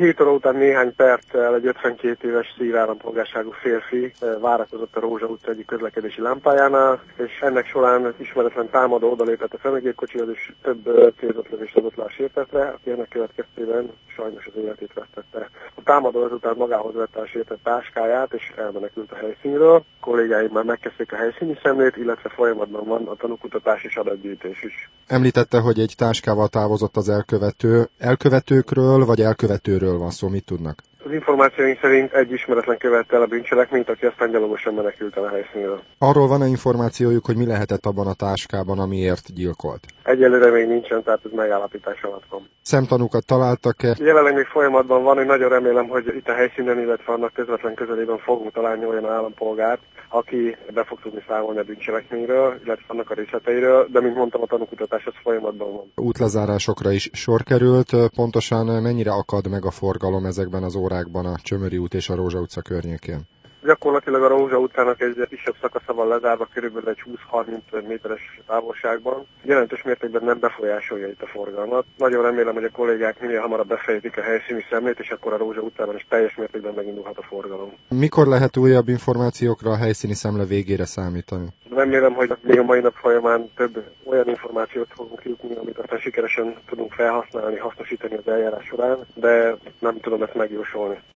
7 óra után néhány perccel egy 52 éves szívállampolgárságú férfi várakozott a Rózsa utca egyik közlekedési lámpájánál, és ennek során ismeretlen támadó odalépett a személygépkocsihoz, és több célzott lövést adott le a sértettre, aki ennek következtében sajnos az életét vesztette. A támadó azután magához vette a sértett táskáját, és elmenekült a helyszínről. A kollégáim már megkezdték a helyszíni szemlét, illetve folyamatban van a tanúkutatás és adatgyűjtés is. Említette, hogy egy táskával távozott az elkövető. Elkövetőkről vagy elkövetőről van szó, mit tudnak? Az információink szerint egy ismeretlen követte el a bűncselekményt, aki aztán gyalogosan menekült el a helyszínről. Arról van-e információjuk, hogy mi lehetett abban a táskában, amiért gyilkolt? Egyelőre még nincsen, tehát ez megállapítás alatt van. Szemtanúkat találtak-e? Jelenleg még folyamatban van, hogy nagyon remélem, hogy itt a helyszínen, illetve annak közvetlen közelében fogunk találni olyan állampolgárt, aki be fog tudni számolni a bűncselekményről, illetve annak a részleteiről, de mint mondtam, a tanúkutatás az folyamatban van. Útlezárásokra is sor került, pontosan mennyire akad meg a forgalom ezekben az órákban a Csömöri út és a Rózsa utca környékén? Gyakorlatilag a Rózsa utcának egy kisebb szakasza van lezárva, körülbelül egy 20-30 méteres távolságban. Jelentős mértékben nem befolyásolja itt a forgalmat. Nagyon remélem, hogy a kollégák minél hamarabb befejezik a helyszíni szemlét, és akkor a Rózsa utcában is teljes mértékben megindulhat a forgalom. Mikor lehet újabb információkra a helyszíni szemle végére számítani? Remélem, hogy még a mai nap folyamán több olyan információt fogunk jutni, amit aztán sikeresen tudunk felhasználni, hasznosítani az eljárás során, de nem tudom ezt megjósolni.